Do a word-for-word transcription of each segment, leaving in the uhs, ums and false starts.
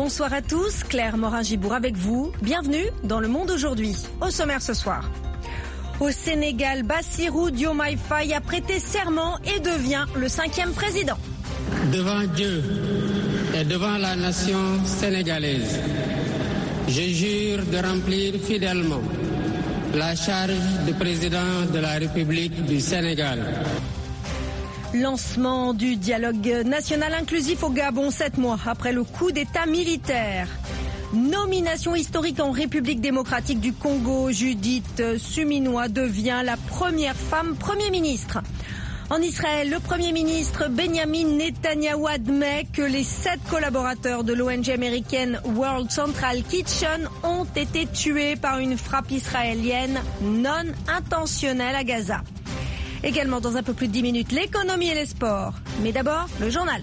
Bonsoir à tous, Claire Morin-Gibour avec vous. Bienvenue dans Le Monde aujourd'hui. Au sommaire ce soir. Au Sénégal, Bassirou Diomaye Faye a prêté serment et devient le cinquième président. Devant Dieu et devant la nation sénégalaise, je jure de remplir fidèlement la charge de président de la République du Sénégal. Lancement du dialogue national inclusif au Gabon, sept mois après le coup d'État militaire. Nomination historique en République démocratique du Congo, Judith Suminwa devient la première femme Premier ministre. En Israël, le Premier ministre Benjamin Netanyahou admet que les sept collaborateurs de l'O N G américaine World Central Kitchen ont été tués par une frappe israélienne non intentionnelle à Gaza. Également dans un peu plus de dix minutes, l'économie et les sports. Mais d'abord, le journal.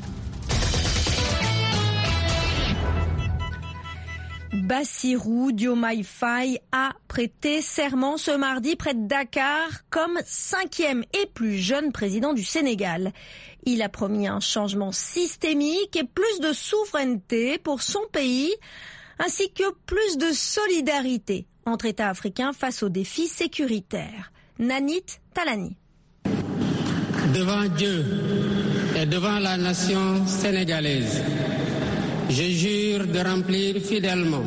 Bassirou Diomaye Faye a prêté serment ce mardi près de Dakar comme cinquième et plus jeune président du Sénégal. Il a promis un changement systémique et plus de souveraineté pour son pays, ainsi que plus de solidarité entre États africains face aux défis sécuritaires. Nanit Talani. Devant Dieu et devant la nation sénégalaise, je jure de remplir fidèlement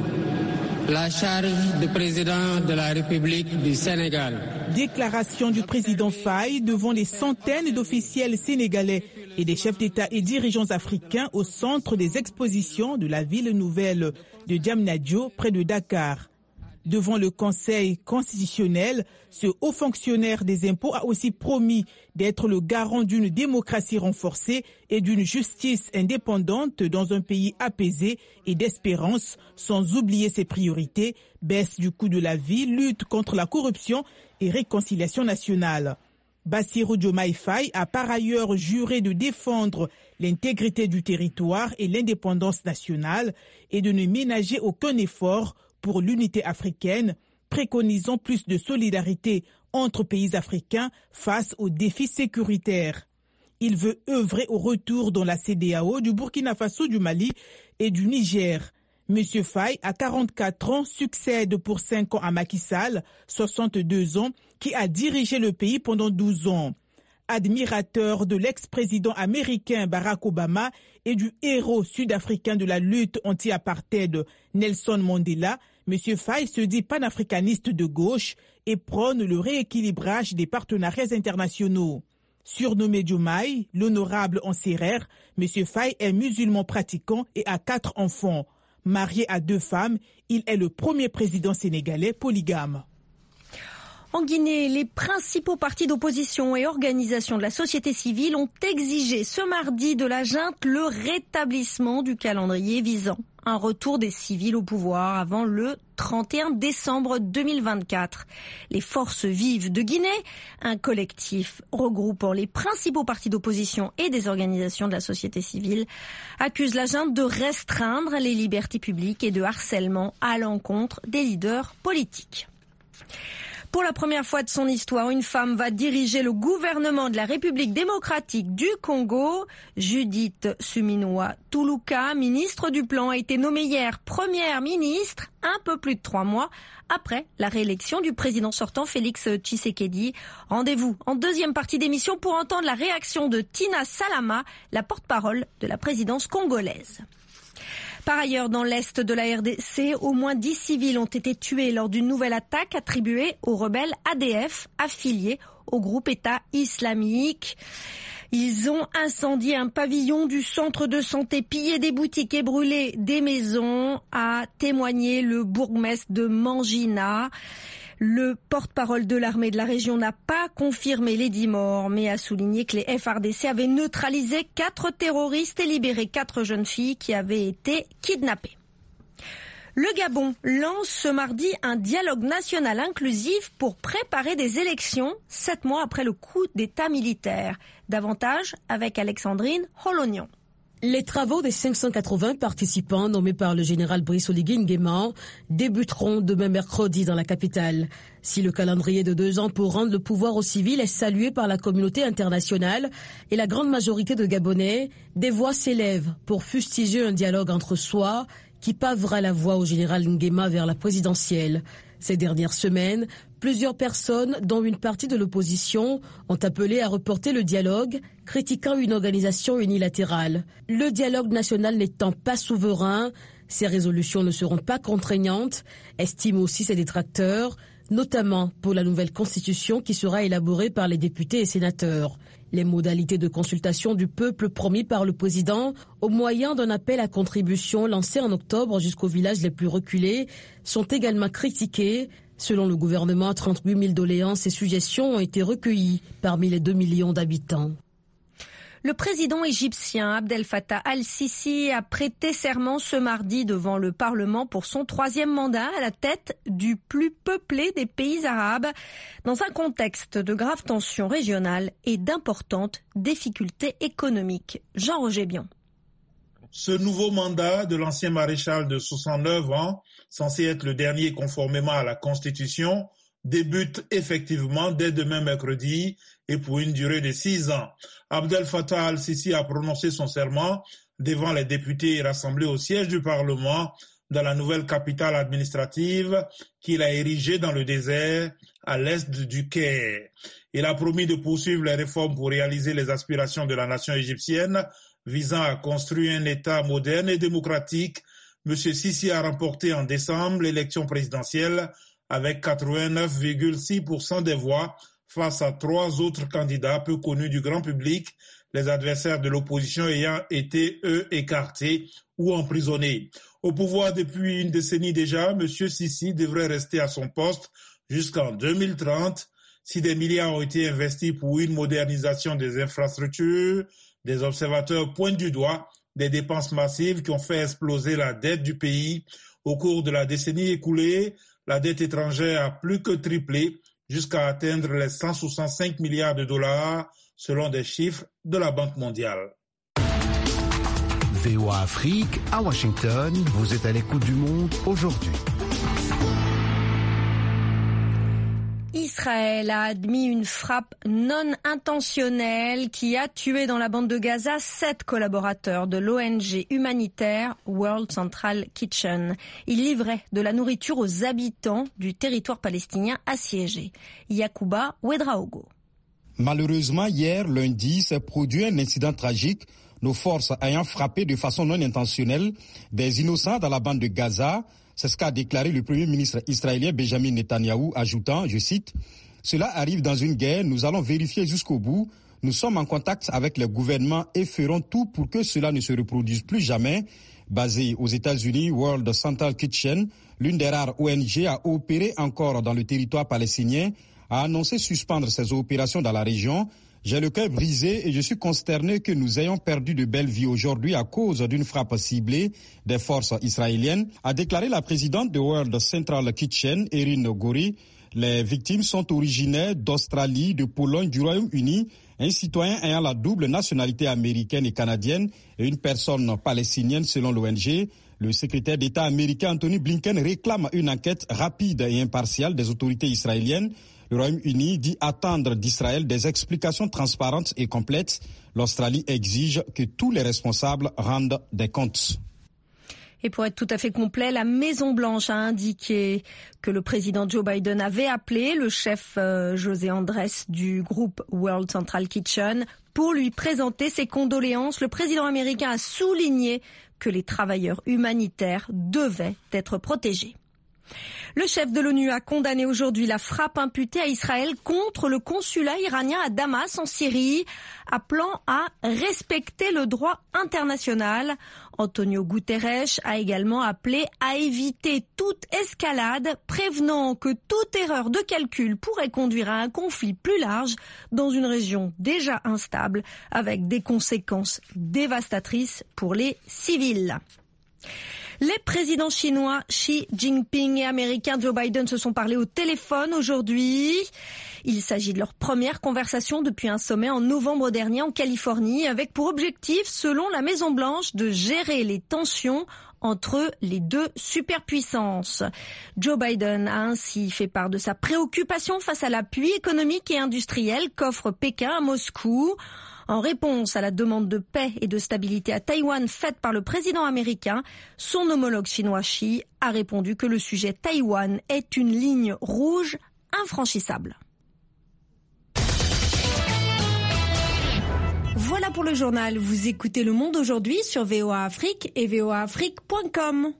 la charge de président de la République du Sénégal. Déclaration du président Faye devant les centaines d'officiels sénégalais et des chefs d'État et dirigeants africains au centre des expositions de la ville nouvelle de Diamniadio, près de Dakar. Devant le Conseil constitutionnel, ce haut fonctionnaire des impôts a aussi promis d'être le garant d'une démocratie renforcée et d'une justice indépendante dans un pays apaisé et d'espérance, sans oublier ses priorités, baisse du coût de la vie, lutte contre la corruption et réconciliation nationale. Bassirou Diomaye Faye a par ailleurs juré de défendre l'intégrité du territoire et l'indépendance nationale et de ne ménager aucun effort pour l'unité africaine, préconisant plus de solidarité entre pays africains face aux défis sécuritaires. Il veut œuvrer au retour dans la C E D E A O du Burkina Faso, du Mali et du Niger. Monsieur Faye, à quarante-quatre ans, succède pour cinq ans à Macky Sall, soixante-deux ans, qui a dirigé le pays pendant douze ans. Admirateur de l'ex-président américain Barack Obama et du héros sud-africain de la lutte anti-apartheid Nelson Mandela, M. Faye se dit panafricaniste de gauche et prône le rééquilibrage des partenariats internationaux. Surnommé Diomaye, l'honorable en Sérère, M. Faye est musulman pratiquant et a quatre enfants. Marié à deux femmes, il est le premier président sénégalais polygame. En Guinée, les principaux partis d'opposition et organisations de la société civile ont exigé ce mardi de la junte le rétablissement du calendrier visant un retour des civils au pouvoir avant le trente et un décembre deux mille vingt-quatre. Les Forces vives de Guinée, un collectif regroupant les principaux partis d'opposition et des organisations de la société civile, accusent la junte de restreindre les libertés publiques et de harcèlement à l'encontre des leaders politiques. Pour la première fois de son histoire, une femme va diriger le gouvernement de la République démocratique du Congo. Judith Suminwa Tuluka, ministre du Plan, a été nommée hier première ministre, un peu plus de trois mois après la réélection du président sortant Félix Tshisekedi. Rendez-vous en deuxième partie d'émission pour entendre la réaction de Tina Salama, la porte-parole de la présidence congolaise. Par ailleurs, dans l'est de la R D C, au moins dix civils ont été tués lors d'une nouvelle attaque attribuée aux rebelles A D F affiliés au groupe État islamique. Ils ont incendié un pavillon du centre de santé, pillé des boutiques et brûlé des maisons, a témoigné le bourgmestre de Mangina. Le porte-parole de l'armée de la région n'a pas confirmé les dix morts, mais a souligné que les F R D C avaient neutralisé quatre terroristes et libéré quatre jeunes filles qui avaient été kidnappées. Le Gabon lance ce mardi un dialogue national inclusif pour préparer des élections sept mois après le coup d'État militaire. Davantage avec Alexandrine Holognon. Les travaux des cinq cent quatre-vingts participants nommés par le général Brice Oligui Nguema débuteront demain mercredi dans la capitale. Si le calendrier de deux ans pour rendre le pouvoir aux civils est salué par la communauté internationale et la grande majorité de Gabonais, des voix s'élèvent pour fustiger un dialogue entre soi qui pavera la voie au général Nguema vers la présidentielle. Ces dernières semaines, plusieurs personnes, dont une partie de l'opposition, ont appelé à reporter le dialogue, critiquant une organisation unilatérale. Le dialogue national n'étant pas souverain, ces résolutions ne seront pas contraignantes, estiment aussi ses détracteurs, notamment pour la nouvelle constitution qui sera élaborée par les députés et sénateurs. Les modalités de consultation du peuple promis par le président, au moyen d'un appel à contribution lancé en octobre jusqu'aux villages les plus reculés, sont également critiquées. Selon le gouvernement, trente-huit mille doléances et suggestions ont été recueillies parmi les deux millions d'habitants. Le président égyptien Abdel Fattah al-Sisi a prêté serment ce mardi devant le Parlement pour son troisième mandat à la tête du plus peuplé des pays arabes, dans un contexte de graves tensions régionales et d'importantes difficultés économiques. Jean-Roger Bion. Ce nouveau mandat de l'ancien maréchal de soixante-neuf ans, censé être le dernier conformément à la Constitution, débute effectivement dès demain mercredi et pour une durée de six ans. Abdel Fattah al-Sisi a prononcé son serment devant les députés rassemblés au siège du Parlement dans la nouvelle capitale administrative qu'il a érigée dans le désert à l'est du Caire. Il a promis de poursuivre les réformes pour réaliser les aspirations de la nation égyptienne visant à construire un État moderne et démocratique. M. Sisi a remporté en décembre l'élection présidentielle avec quatre-vingt-neuf virgule six pour cent des voix face à trois autres candidats peu connus du grand public, les adversaires de l'opposition ayant été, eux, écartés ou emprisonnés. Au pouvoir depuis une décennie déjà, M. Sisi devrait rester à son poste jusqu'en deux mille trente. Si des milliards ont été investis pour une modernisation des infrastructures, des observateurs pointent du doigt des dépenses massives qui ont fait exploser la dette du pays. Au cours de la décennie écoulée, la dette étrangère a plus que triplé jusqu'à atteindre les cent soixante-cinq milliards de dollars selon des chiffres de la Banque mondiale. V O A Afrique, à Washington, vous êtes à l'écoute du monde aujourd'hui. Israël a admis une frappe non intentionnelle qui a tué dans la bande de Gaza sept collaborateurs de l'O N G humanitaire World Central Kitchen. Ils livraient de la nourriture aux habitants du territoire palestinien assiégé. Yacouba Ouedraogo. Malheureusement, hier, lundi, s'est produit un incident tragique, nos forces ayant frappé de façon non intentionnelle des innocents dans la bande de Gaza. C'est ce qu'a déclaré le Premier ministre israélien Benjamin Netanyahou, ajoutant, je cite, « Cela arrive dans une guerre, nous allons vérifier jusqu'au bout. Nous sommes en contact avec le gouvernement et ferons tout pour que cela ne se reproduise plus jamais. » Basé aux États-Unis, World Central Kitchen, l'une des rares O N G à opérer encore dans le territoire palestinien, a annoncé suspendre ses opérations dans la région. J'ai le cœur brisé et je suis consterné que nous ayons perdu de belles vies aujourd'hui à cause d'une frappe ciblée des forces israéliennes, a déclaré la présidente de World Central Kitchen, Erin Gori. Les victimes sont originaires d'Australie, de Pologne, du Royaume-Uni, un citoyen ayant la double nationalité américaine et canadienne et une personne palestinienne selon l'O N G. Le secrétaire d'État américain Anthony Blinken réclame une enquête rapide et impartiale des autorités israéliennes. Le Royaume-Uni dit attendre d'Israël des explications transparentes et complètes. L'Australie exige que tous les responsables rendent des comptes. Et pour être tout à fait complet, la Maison-Blanche a indiqué que le président Joe Biden avait appelé le chef euh, José Andrés du groupe World Central Kitchen pour lui présenter ses condoléances. Le président américain a souligné que les travailleurs humanitaires devaient être protégés. Le chef de l'ONU a condamné aujourd'hui la frappe imputée à Israël contre le consulat iranien à Damas en Syrie, appelant à respecter le droit international. Antonio Guterres a également appelé à éviter toute escalade, prévenant que toute erreur de calcul pourrait conduire à un conflit plus large dans une région déjà instable, avec des conséquences dévastatrices pour les civils. Les présidents chinois Xi Jinping et américains Joe Biden se sont parlé au téléphone aujourd'hui. Il s'agit de leur première conversation depuis un sommet en novembre dernier en Californie, avec pour objectif, selon la Maison-Blanche, de gérer les tensions entre les deux superpuissances. Joe Biden a ainsi fait part de sa préoccupation face à l'appui économique et industriel qu'offre Pékin à Moscou. En réponse à la demande de paix et de stabilité à Taïwan faite par le président américain, son homologue chinois Xi a répondu que le sujet Taïwan est une ligne rouge infranchissable. Voilà pour le journal. Vous écoutez Le Monde aujourd'hui sur V O A Afrique et v o a afrique point com.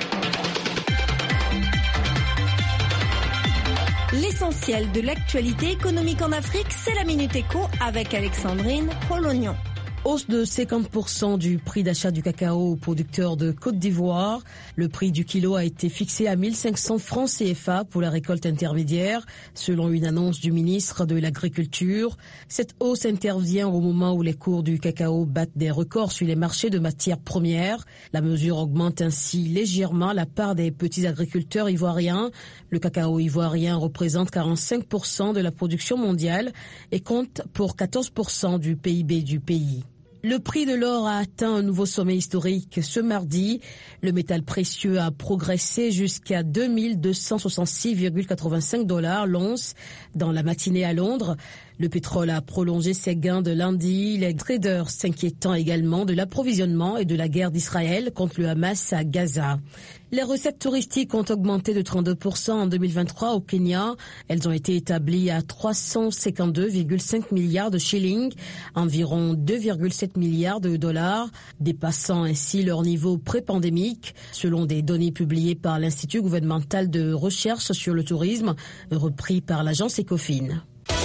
L'essentiel de l'actualité économique en Afrique, c'est la Minute Éco avec Alexandrine Polognon. Hausse de cinquante pour cent du prix d'achat du cacao aux producteurs de Côte d'Ivoire. Le prix du kilo a été fixé à mille cinq cents francs C F A pour la récolte intermédiaire, selon une annonce du ministre de l'Agriculture. Cette hausse intervient au moment où les cours du cacao battent des records sur les marchés de matières premières. La mesure augmente ainsi légèrement la part des petits agriculteurs ivoiriens. Le cacao ivoirien représente quarante-cinq pour cent de la production mondiale et compte pour quatorze pour cent du P I B du pays. Le prix de l'or a atteint un nouveau sommet historique ce mardi. Le métal précieux a progressé jusqu'à deux mille deux cent soixante-six virgule quatre-vingt-cinq dollars l'once dans la matinée à Londres. Le pétrole a prolongé ses gains de lundi, les traders s'inquiétant également de l'approvisionnement et de la guerre d'Israël contre le Hamas à Gaza. Les recettes touristiques ont augmenté de trente-deux pour cent en deux mille vingt-trois au Kenya. Elles ont été établies à trois cent cinquante-deux virgule cinq milliards de shillings, environ deux virgule sept milliards de dollars, dépassant ainsi leur niveau pré-pandémique, selon des données publiées par l'Institut gouvernemental de recherche sur le tourisme, repris par l'agence Ecofin.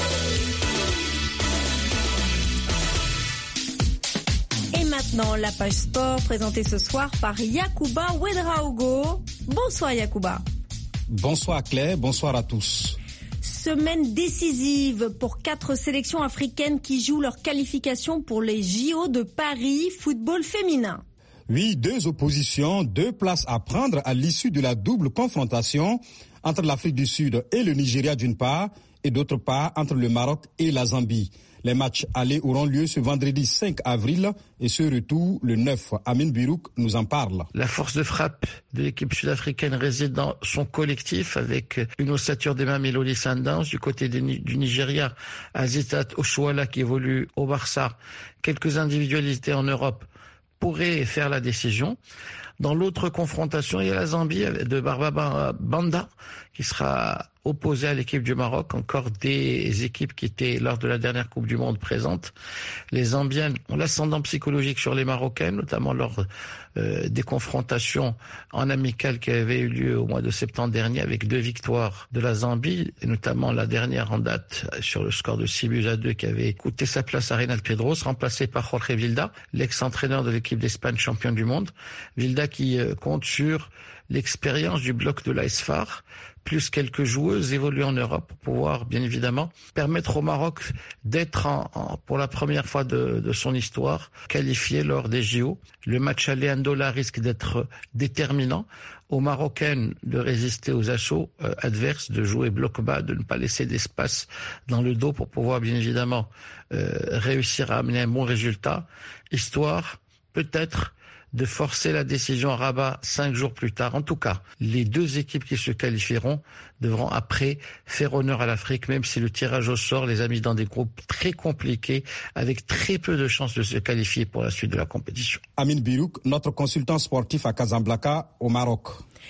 Maintenant, la page sport présentée ce soir par Yacouba Ouedraogo. Bonsoir Yacouba. Bonsoir Claire, bonsoir à tous. Semaine décisive pour quatre sélections africaines qui jouent leur qualification pour les J O de Paris football féminin. Oui, deux oppositions, deux places à prendre à l'issue de la double confrontation entre l'Afrique du Sud et le Nigeria d'une part et d'autre part entre le Maroc et la Zambie. Les matchs allés auront lieu ce vendredi cinq avril et ce retour le neuf. Amin Birouk nous en parle. La force de frappe de l'équipe sud-africaine réside dans son collectif avec une ossature des Mamelodi Sundowns du côté du Nigeria, Azitat Oshoala qui évolue au Barça. Quelques individualités en Europe pourraient faire la décision. Dans l'autre confrontation, il y a la Zambie de Barbara Banda qui sera opposée à l'équipe du Maroc, encore des équipes qui étaient lors de la dernière Coupe du Monde présentes. Les Zambiennes ont l'ascendant psychologique sur les Marocaines, notamment lors euh, des confrontations en amical qui avaient eu lieu au mois de septembre dernier avec deux victoires de la Zambie, et notamment la dernière en date sur le score de six buts à deux qui avait coûté sa place à Reynald Pedros, remplacé par Jorge Vilda, l'ex-entraîneur de l'équipe d'Espagne championne du monde. Vilda qui euh, compte sur l'expérience du bloc de l'A S F A R, plus quelques joueuses évoluées en Europe pour pouvoir, bien évidemment, permettre au Maroc d'être, en, en, pour la première fois de, de son histoire, qualifié lors des J O. Le match aller à Ndola risque d'être déterminant. Aux Marocaines de résister aux assauts euh, adverses, de jouer bloc bas, de ne pas laisser d'espace dans le dos pour pouvoir, bien évidemment, euh, réussir à amener un bon résultat, histoire, peut-être, de forcer la décision à Rabat cinq jours plus tard. En tout cas, les deux équipes qui se qualifieront devront après faire honneur à l'Afrique, même si le tirage au sort les a mis dans des groupes très compliqués, avec très peu de chances de se qualifier pour la suite de la compétition. Amin Birouk, notre consultant sportif à Casablanca, au Maroc.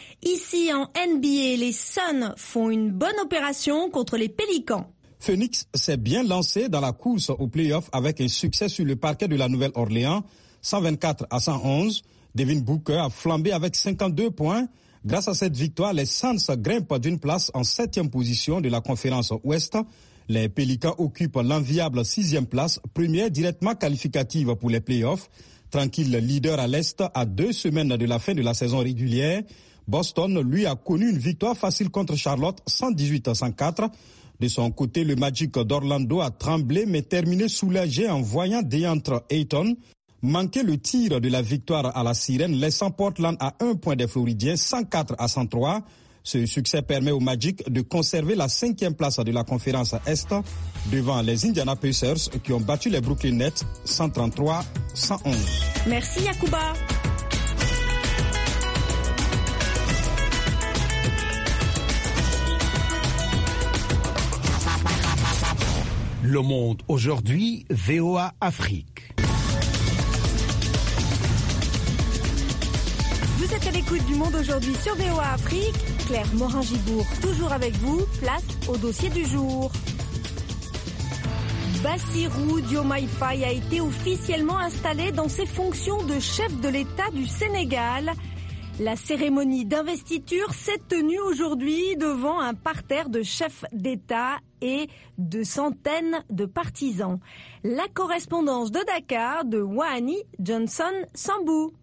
Ici en N B A, les Suns font une bonne opération contre les Pélicans. Phoenix s'est bien lancé dans la course au play-off avec un succès sur le parquet de la Nouvelle-Orléans, cent vingt-quatre à cent onze. Devin Booker a flambé avec cinquante-deux points. Grâce à cette victoire, les Suns grimpent d'une place en septième position de la conférence Ouest. Les Pélicans occupent l'enviable sixième place, première directement qualificative pour les playoffs. Tranquille leader à l'Est à deux semaines de la fin de la saison régulière. Boston, lui, a connu une victoire facile contre Charlotte, cent dix-huit à cent quatre. De son côté, le Magic d'Orlando a tremblé mais terminé soulagé en voyant DeAndre Ayton manquer le tir de la victoire à la sirène, laissant Portland à un point des Floridiens, cent quatre à cent trois. Ce succès permet au Magic de conserver la cinquième place de la conférence Est devant les Indiana Pacers qui ont battu les Brooklyn Nets cent trente-trois à cent onze. Merci Yacouba. Le Monde aujourd'hui, V O A Afrique. Vous êtes à l'écoute du Monde aujourd'hui sur V O A Afrique. Claire Morin-Gibourg, toujours avec vous. Place au dossier du jour. Bassirou Diomaye Faye a été officiellement installé dans ses fonctions de chef de l'État du Sénégal. La cérémonie d'investiture s'est tenue aujourd'hui devant un parterre de chefs d'État et de centaines de partisans. La correspondance de Dakar de Wahani Johnson Sambou.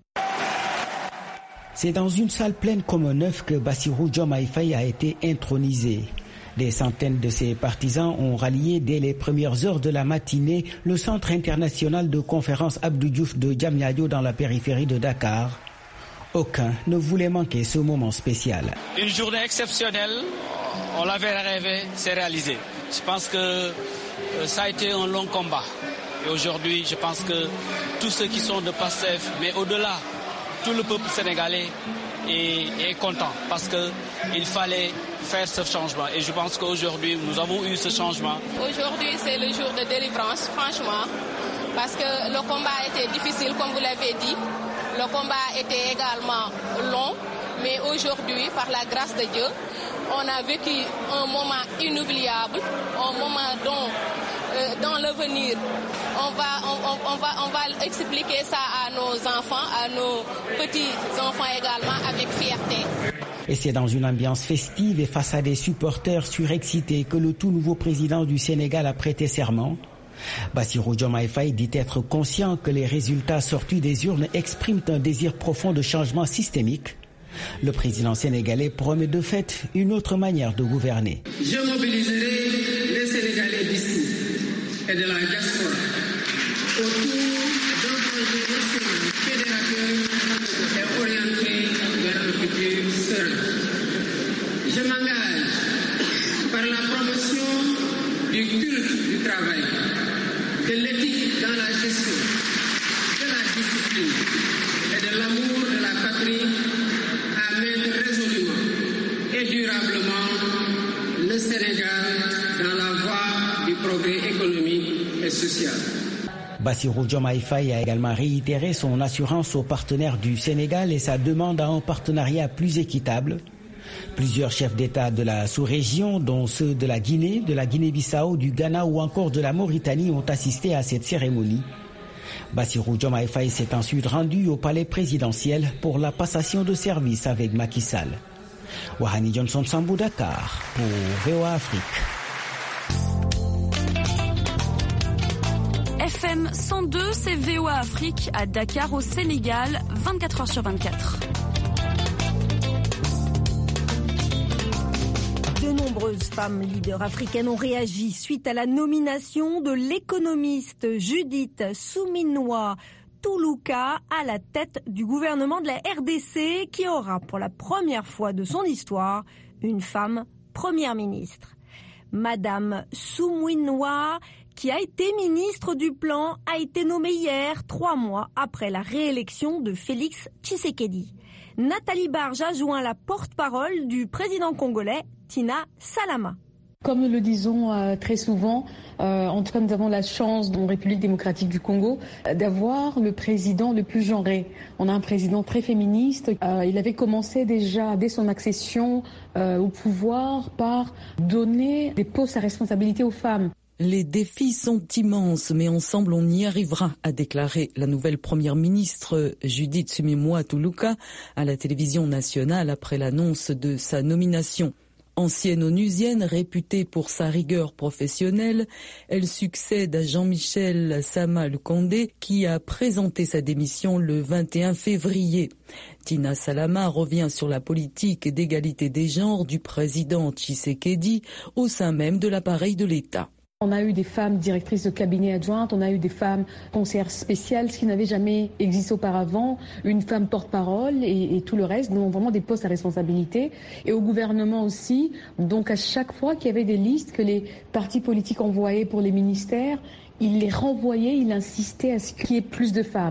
C'est dans une salle pleine comme un œuf que Bassirou Diomaye Faye a été intronisé. Des centaines de ses partisans ont rallié dès les premières heures de la matinée le centre international de conférence Abdou Diouf de Diamniadio dans la périphérie de Dakar. Aucun ne voulait manquer ce moment spécial. Une journée exceptionnelle, on l'avait rêvé, c'est réalisé. Je pense que ça a été un long combat. Et aujourd'hui, je pense que tous ceux qui sont de Pastef, mais au-delà, tout le peuple sénégalais est, est content parce qu'il fallait faire ce changement. Et je pense qu'aujourd'hui, nous avons eu ce changement. Aujourd'hui, c'est le jour de délivrance, franchement, parce que le combat a été difficile, comme vous l'avez dit. Le combat était également long, mais aujourd'hui, par la grâce de Dieu, on a vécu un moment inoubliable, un moment dont, euh, dans l'avenir, on va, on, on, va, on va expliquer ça à nos enfants, à nos petits-enfants également, avec fierté. Et c'est dans une ambiance festive et face à des supporters surexcités que le tout nouveau président du Sénégal a prêté serment. Bassirou Diomaye Faye dit être conscient que les résultats sortis des urnes expriment un désir profond de changement systémique. Le président sénégalais promet de fait une autre manière de gouverner. Je mobiliserai les Sénégalais d'ici et de la diaspora autour d'un projet national fédérateur et orienté vers un futur serein. Je m'engage par la promotion du culte du travail, de l'éthique dans la gestion, de la discipline et de l'amour de la patrie à mettre résolument et durablement le Sénégal dans la voie du progrès économique et social. Bassirou Diomaye Faye a également réitéré son assurance aux partenaires du Sénégal et sa demande à un partenariat plus équitable. Plusieurs chefs d'État de la sous-région, dont ceux de la Guinée, de la Guinée-Bissau, du Ghana ou encore de la Mauritanie, ont assisté à cette cérémonie. Bassirou Diomaye Faye s'est ensuite rendu au palais présidentiel pour la passation de service avec Macky Sall. Wahani Johnson Sambou, Dakar, pour V O A Afrique. F M cent deux, c'est V O A Afrique à Dakar au Sénégal, vingt-quatre heures sur vingt-quatre. De nombreuses femmes leaders africaines ont réagi suite à la nomination de l'économiste Judith Suminwa Tuluka à la tête du gouvernement de la R D C, qui aura pour la première fois de son histoire une femme première ministre. Madame Suminwa, qui a été ministre du Plan, a été nommée hier, trois mois après la réélection de Félix Tshisekedi. Nathalie Barge a joint la porte-parole du président congolais, Tina Salama. Comme nous le disons euh, très souvent, euh, en tout cas nous avons la chance en République démocratique du Congo euh, d'avoir le président le plus genré. On a un président très féministe. Euh, il avait commencé déjà dès son accession euh, au pouvoir par donner des postes à responsabilité aux femmes. Les défis sont immenses, mais ensemble on y arrivera, a déclaré la nouvelle première ministre Judith Suminwa Tuluka à la télévision nationale après l'annonce de sa nomination. Ancienne onusienne réputée pour sa rigueur professionnelle, elle succède à Jean-Michel Sama Lukonde qui a présenté sa démission le vingt et un février. Tina Salama revient sur la politique d'égalité des genres du président Tshisekedi au sein même de l'appareil de l'État. On a eu des femmes directrices de cabinet adjointes, on a eu des femmes conseillères spéciales, ce qui n'avait jamais existé auparavant, une femme porte-parole et, et tout le reste, donc vraiment des postes à responsabilité. Et au gouvernement aussi, donc à chaque fois qu'il y avait des listes que les partis politiques envoyaient pour les ministères, il les renvoyait, il insistait à ce qu'il y ait plus de femmes.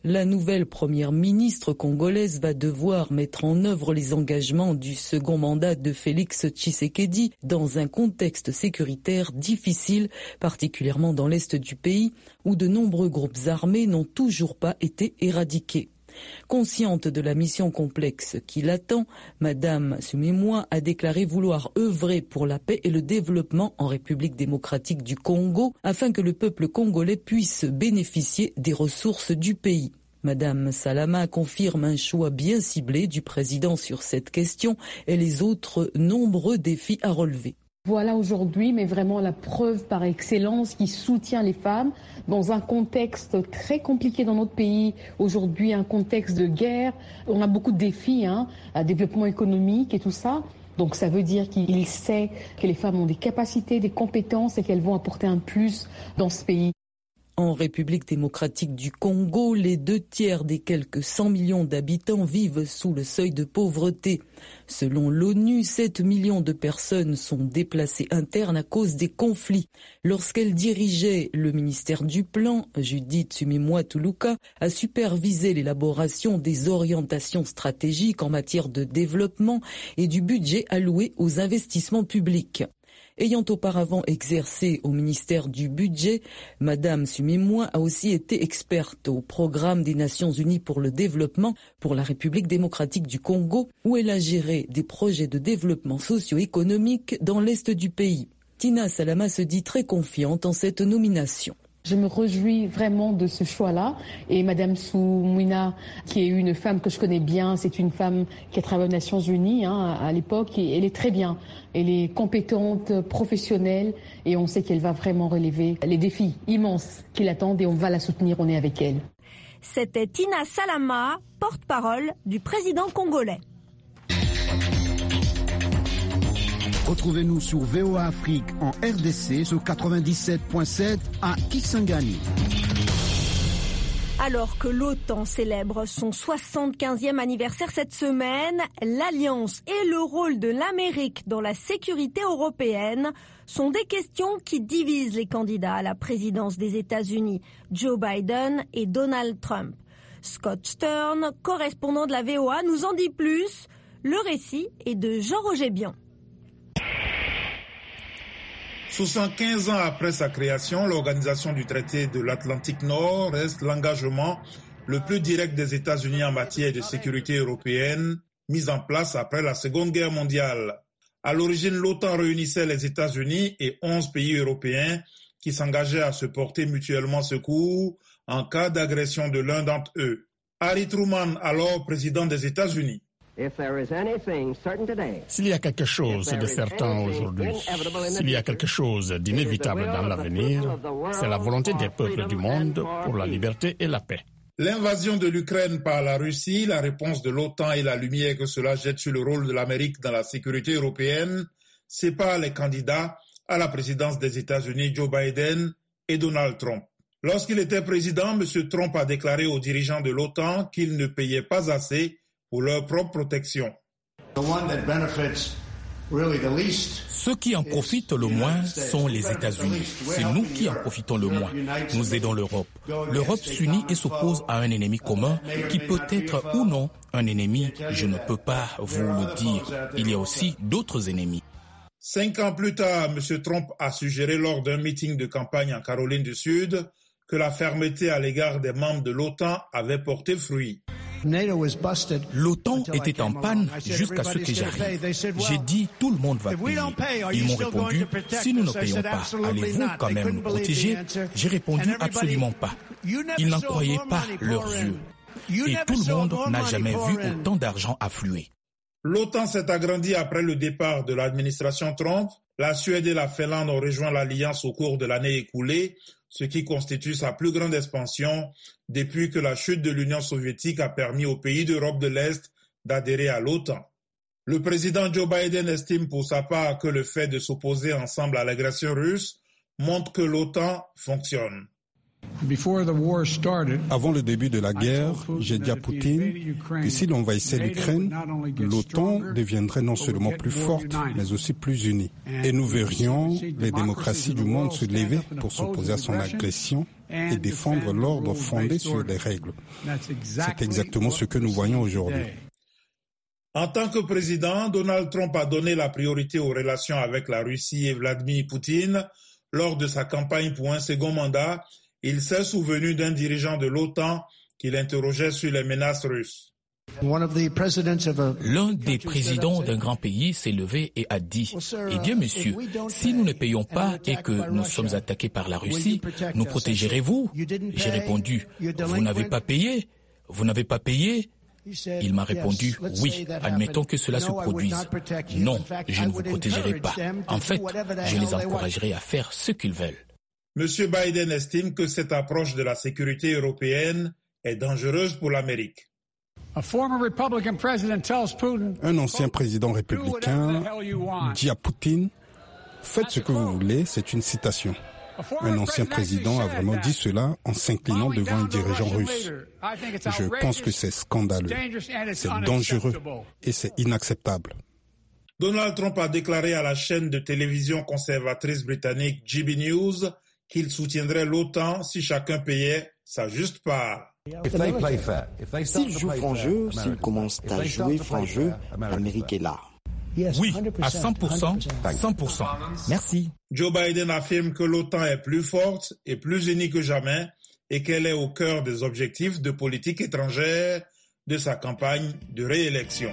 La nouvelle première ministre congolaise va devoir mettre en œuvre les engagements du second mandat de Félix Tshisekedi dans un contexte sécuritaire difficile, particulièrement dans l'est du pays, où de nombreux groupes armés n'ont toujours pas été éradiqués. Consciente de la mission complexe qui l'attend, Madame Sumimwa a déclaré vouloir œuvrer pour la paix et le développement en République démocratique du Congo afin que le peuple congolais puisse bénéficier des ressources du pays. Madame Salama confirme un choix bien ciblé du président sur cette question et les autres nombreux défis à relever. Voilà aujourd'hui, mais vraiment la preuve par excellence qui soutient les femmes dans un contexte très compliqué dans notre pays. Aujourd'hui, un contexte de guerre. On a beaucoup de défis, hein, un développement économique et tout ça. Donc ça veut dire qu'il sait que les femmes ont des capacités, des compétences et qu'elles vont apporter un plus dans ce pays. En République démocratique du Congo, les deux tiers des quelques cent millions d'habitants vivent sous le seuil de pauvreté. Selon l'ONU, sept millions de personnes sont déplacées internes à cause des conflits. Lorsqu'elle dirigeait le ministère du Plan, Judith Suminwa-Tuluka a supervisé l'élaboration des orientations stratégiques en matière de développement et du budget alloué aux investissements publics. Ayant auparavant exercé au ministère du Budget, Madame Sumimwa a aussi été experte au programme des Nations Unies pour le développement pour la République démocratique du Congo, où elle a géré des projets de développement socio-économique dans l'est du pays. Tina Salama se dit très confiante en cette nomination. Je me réjouis vraiment de ce choix-là. Et Madame Sumimwa, qui est une femme que je connais bien, c'est une femme qui a travaillé aux Nations Unies hein, à l'époque, et elle est très bien. Elle est compétente, professionnelle, et on sait qu'elle va vraiment relever les défis immenses qui l'attendent, et on va la soutenir, on est avec elle. C'était Tina Salama, porte-parole du président congolais. Retrouvez-nous sur V O A Afrique en R D C sur quatre-vingt-dix-sept virgule sept à Kisangani. Alors que l'OTAN célèbre son soixante-quinzième anniversaire cette semaine, l'Alliance et le rôle de l'Amérique dans la sécurité européenne sont des questions qui divisent les candidats à la présidence des États-Unis, Joe Biden et Donald Trump. Scott Stern, correspondant de la V O A, nous en dit plus. Le récit est de Jean-Roger Bian. soixante-quinze ans après sa création, l'Organisation du traité de l'Atlantique Nord reste l'engagement le plus direct des États-Unis en matière de sécurité européenne, mis en place après la Seconde Guerre mondiale. À l'origine, l'OTAN réunissait les États-Unis et onze pays européens qui s'engageaient à se porter mutuellement secours en cas d'agression de l'un d'entre eux. Harry Truman, alors président des États-Unis. S'il y a quelque chose de certain aujourd'hui, s'il y a quelque chose d'inévitable dans l'avenir, c'est la volonté des peuples du monde pour la liberté et la paix. L'invasion de l'Ukraine par la Russie, la réponse de l'OTAN et la lumière que cela jette sur le rôle de l'Amérique dans la sécurité européenne séparent les candidats à la présidence des États-Unis, Joe Biden et Donald Trump. Lorsqu'il était président, M. Trump a déclaré aux dirigeants de l'OTAN qu'ils ne payaient pas assez pour leur propre protection. Ceux qui en profitent le moins sont les États-Unis. C'est nous qui en profitons le moins. Nous aidons l'Europe. L'Europe s'unit et s'oppose à un ennemi commun qui peut être ou non un ennemi. Je ne peux pas vous le dire. Il y a aussi d'autres ennemis. Cinq ans plus tard, M. Trump a suggéré lors d'un meeting de campagne en Caroline du Sud que la fermeté à l'égard des membres de l'OTAN avait porté fruit. L'OTAN était en panne jusqu'à ce que j'arrive. J'ai dit tout le monde va payer. Ils m'ont répondu, si nous ne payons pas, allez-vous quand même nous protéger? J'ai répondu absolument pas. Ils n'en croyaient pas leurs yeux. Et tout le monde n'a jamais vu autant d'argent affluer. L'OTAN s'est agrandie après le départ de l'administration Trump. La Suède et la Finlande ont rejoint l'alliance au cours de l'année écoulée, ce qui constitue sa plus grande expansion depuis que la chute de l'Union soviétique a permis aux pays d'Europe de l'Est d'adhérer à l'OTAN. Le président Joe Biden estime pour sa part que le fait de s'opposer ensemble à l'agression russe montre que l'OTAN fonctionne. Avant le début de la guerre, j'ai dit à Poutine que s'il envahissait l'Ukraine, l'OTAN deviendrait non seulement plus forte, mais aussi plus unie. Et nous verrions les démocraties du monde se lever pour s'opposer à son agression et défendre l'ordre fondé sur des règles. C'est exactement ce que nous voyons aujourd'hui. En tant que président, Donald Trump a donné la priorité aux relations avec la Russie et Vladimir Poutine. Lors de sa campagne pour un second mandat, il s'est souvenu d'un dirigeant de l'OTAN qui l'interrogeait sur les menaces russes. L'un des présidents d'un grand pays s'est levé et a dit « Eh bien, monsieur, si nous ne payons pas et que nous sommes attaqués par la Russie, nous protégerez-vous » J'ai répondu « Vous n'avez pas payé, vous n'avez pas payé ?» Il m'a répondu « Oui, admettons que cela se produise. Non, je ne vous protégerai pas. En fait, je les encouragerai à faire ce qu'ils veulent. » Monsieur Biden estime que cette approche de la sécurité européenne est dangereuse pour l'Amérique. Un ancien président républicain dit à Poutine « Faites ce que vous voulez », c'est une citation. Un ancien président a vraiment dit cela en s'inclinant devant un dirigeant russe. Je pense que c'est scandaleux, c'est dangereux et c'est inacceptable. Donald Trump a déclaré à la chaîne de télévision conservatrice britannique G B News qu'il soutiendrait l'OTAN si chacun payait sa juste part. S'ils jouent franc jeu, s'ils commencent à jouer franc jeu, l'Amérique est là. Oui, à cent pour cent, cent pour cent. Merci. Joe Biden affirme que l'OTAN est plus forte et plus unie que jamais et qu'elle est au cœur des objectifs de politique étrangère de sa campagne de réélection.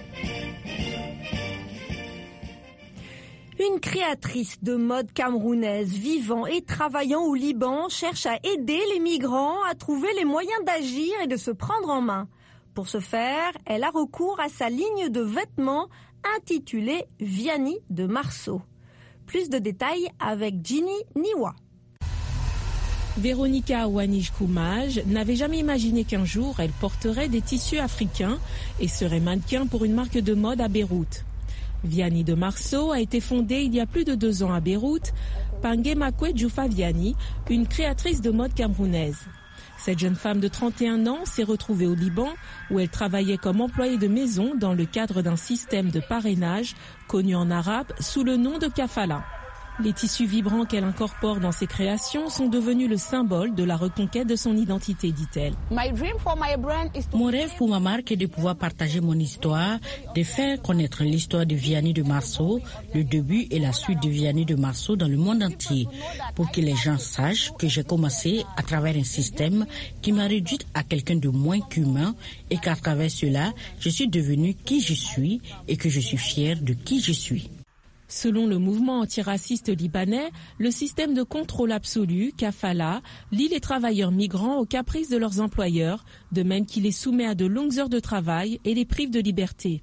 Une créatrice de mode camerounaise vivant et travaillant au Liban cherche à aider les migrants à trouver les moyens d'agir et de se prendre en main. Pour ce faire, elle a recours à sa ligne de vêtements intitulée Vianney de Marceau. Plus de détails avec Ginny Niwa. Véronica Ouanish-Koumaj n'avait jamais imaginé qu'un jour elle porterait des tissus africains et serait mannequin pour une marque de mode à Beyrouth. Vianney de Marceau a été fondée il y a plus de deux ans à Beyrouth par Ngemakwe Djoufa Vianney, une créatrice de mode camerounaise. Cette jeune femme de trente et un ans s'est retrouvée au Liban où elle travaillait comme employée de maison dans le cadre d'un système de parrainage connu en arabe sous le nom de kafala. Les tissus vibrants qu'elle incorpore dans ses créations sont devenus le symbole de la reconquête de son identité, dit-elle. Mon rêve pour ma marque est de pouvoir partager mon histoire, de faire connaître l'histoire de Vianney de Marceau, le début et la suite de Vianney de Marceau dans le monde entier, pour que les gens sachent que j'ai commencé à travers un système qui m'a réduite à quelqu'un de moins qu'humain et qu'à travers cela, je suis devenue qui je suis et que je suis fière de qui je suis. Selon le mouvement antiraciste libanais, le système de contrôle absolu, kafala, lie les travailleurs migrants aux caprices de leurs employeurs, de même qu'il les soumet à de longues heures de travail et les prive de liberté.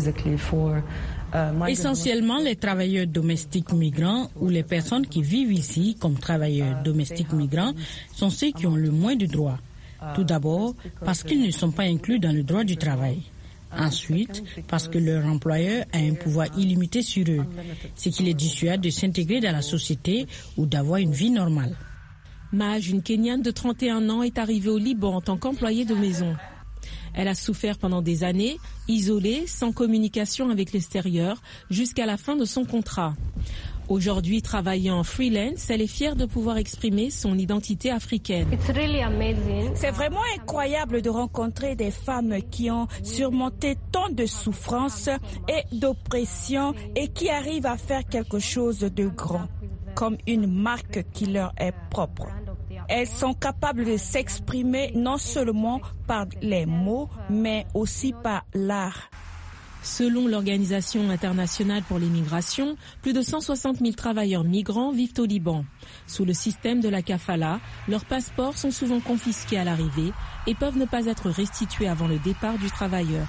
Essentiellement, les travailleurs domestiques migrants ou les personnes qui vivent ici comme travailleurs domestiques migrants sont ceux qui ont le moins de droits. Tout d'abord, parce qu'ils ne sont pas inclus dans le droit du travail. Ensuite, parce que leur employeur a un pouvoir illimité sur eux, ce qui les dissuade de s'intégrer dans la société ou d'avoir une vie normale. Maj, une Kenyane de trente et un ans, est arrivée au Liban en tant qu'employée de maison. Elle a souffert pendant des années, isolée, sans communication avec l'extérieur, jusqu'à la fin de son contrat. Aujourd'hui, travaillant en freelance, elle est fière de pouvoir exprimer son identité africaine. C'est vraiment incroyable de rencontrer des femmes qui ont surmonté tant de souffrances et d'oppression et qui arrivent à faire quelque chose de grand, comme une marque qui leur est propre. Elles sont capables de s'exprimer non seulement par les mots, mais aussi par l'art. Selon l'Organisation internationale pour les migrations, plus de cent soixante mille travailleurs migrants vivent au Liban. Sous le système de la kafala, leurs passeports sont souvent confisqués à l'arrivée et peuvent ne pas être restitués avant le départ du travailleur.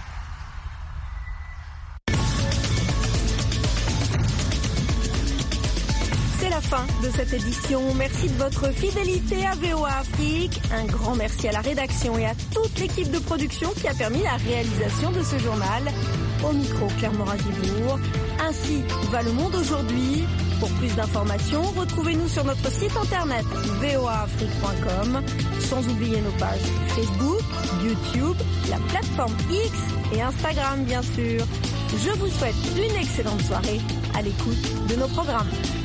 C'est la fin de cette édition. Merci de votre fidélité à V O A Afrique. Un grand merci à la rédaction et à toute l'équipe de production qui a permis la réalisation de ce journal. Au micro, Claire Morazibourg. Ainsi va le monde aujourd'hui. Pour plus d'informations, retrouvez-nous sur notre site internet v o a afrique point com, sans oublier nos pages Facebook, YouTube, la plateforme X et Instagram bien sûr. Je vous souhaite une excellente soirée à l'écoute de nos programmes.